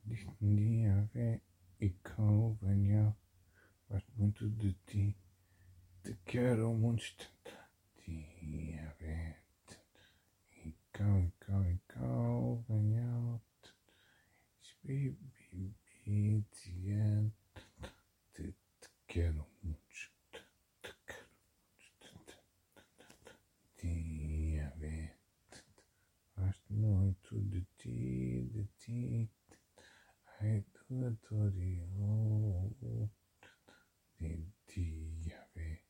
Dia vem e venha, gosto muito de ti, te quero muito instante. Dia vem e venha, baby, te quero muito, te quero muito. Dia vem, gosto muito de ti. I do adore you. Dia vem,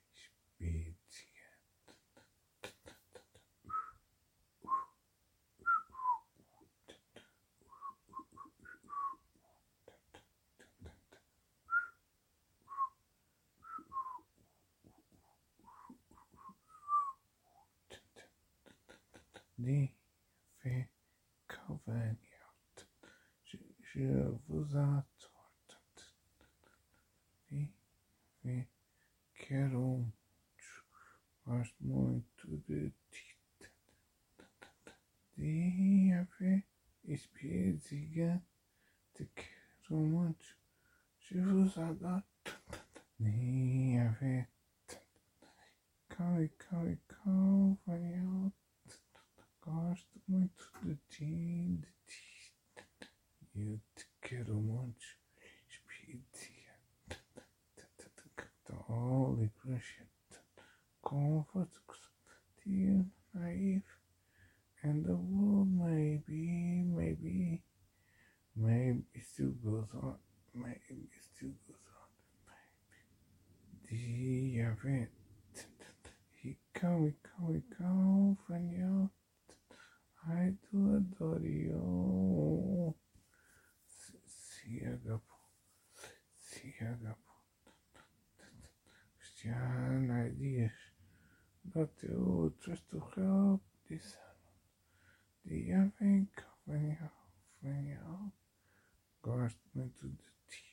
Dia vem, je vous adore. Dia vem, quero muito, gosto muito de ti. Dia vem, espírito, te quero muito, je vous adore. Dia vem, venha, gosto muito de ti. Eu te quero muito, espírito. Holy Christian, comfort, dear, naive, and the world maybe still goes on, Dia vem, e venha, I do adore you. Cristiana Dias, but you trust to help this. Dia vem, venha, gosto muito de ti,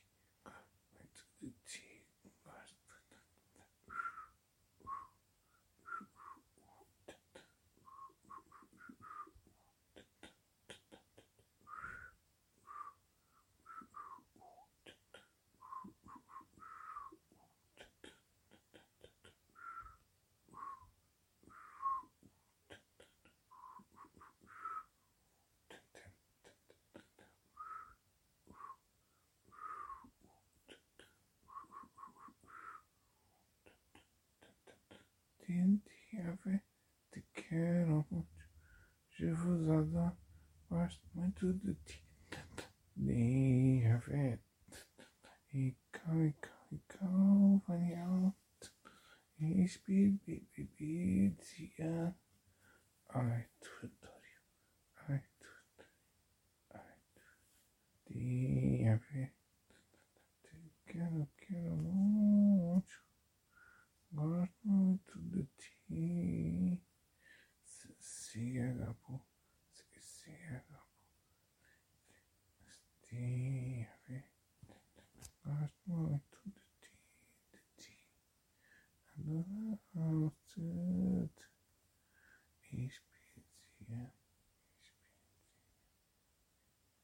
Dia vem, te quero muito, je vous adore, gosto muito de ti. Dia vem, e venha, espírito, dia, ai, tu adoro, ai, tu, dia vem.